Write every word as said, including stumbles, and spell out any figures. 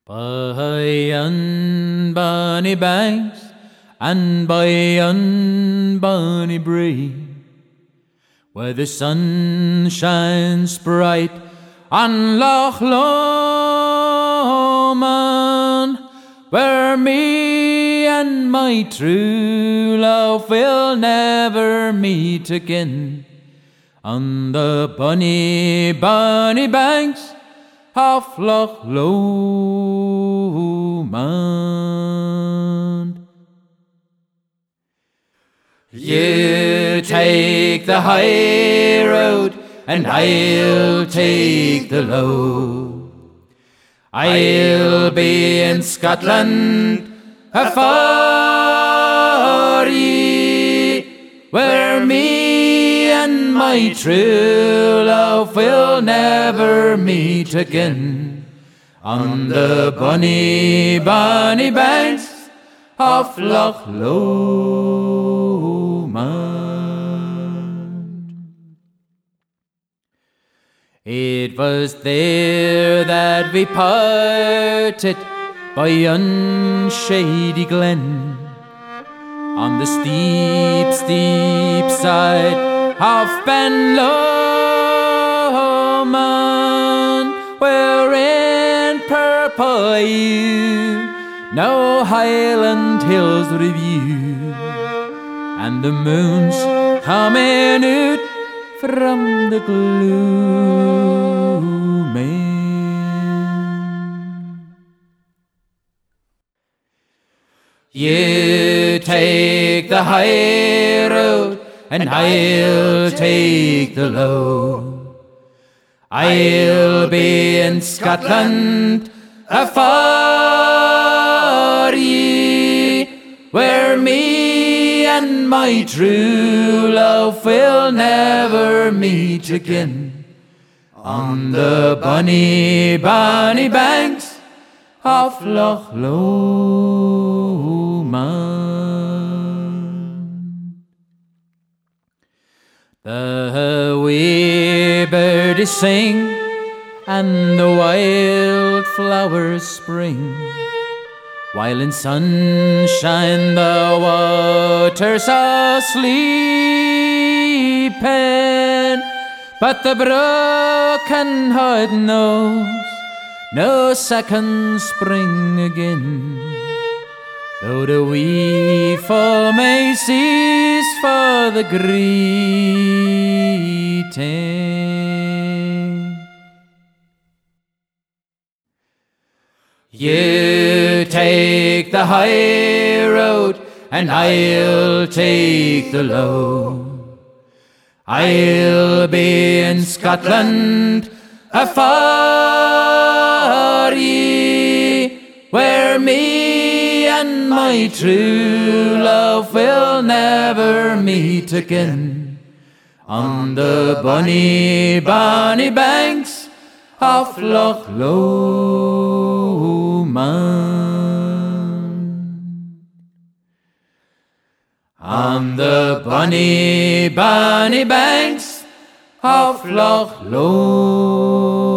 By yon bonny banks and by yon bonny bree, where the sun shines bright on Loch Lomond, where me and my true love will never meet again, on the bonny, bonny banks of Loch Lomond. You take the high road and I'll take the low. I'll be in Scotland afar ye, where me and my true love will never meet again, on the bonny, bonny banks of Loch Lomond. It was there that we parted by yon shady glen, on the steep, steep side of Ben Lomond, where in purple hue no Highland hills review, and the moon's coming out from the gloaming. You take the high road and I'll take the low. I'll be in Scotland afar ye, where me and my true love will never meet again, on the bonny, bonny banks of Loch Lomond. The wee birdies sing and the wild flowers spring, while in sunshine the waters are sleeping, but the broken heart knows no second spring again, though the wee fall may cease for the greeting. You take the high road and I'll take the low. I'll be in Scotland afar ye, where me and my true love will never meet again, on the bonny, bonny banks of Loch Lomond. On the bonny, bonny banks of Loch Lomond.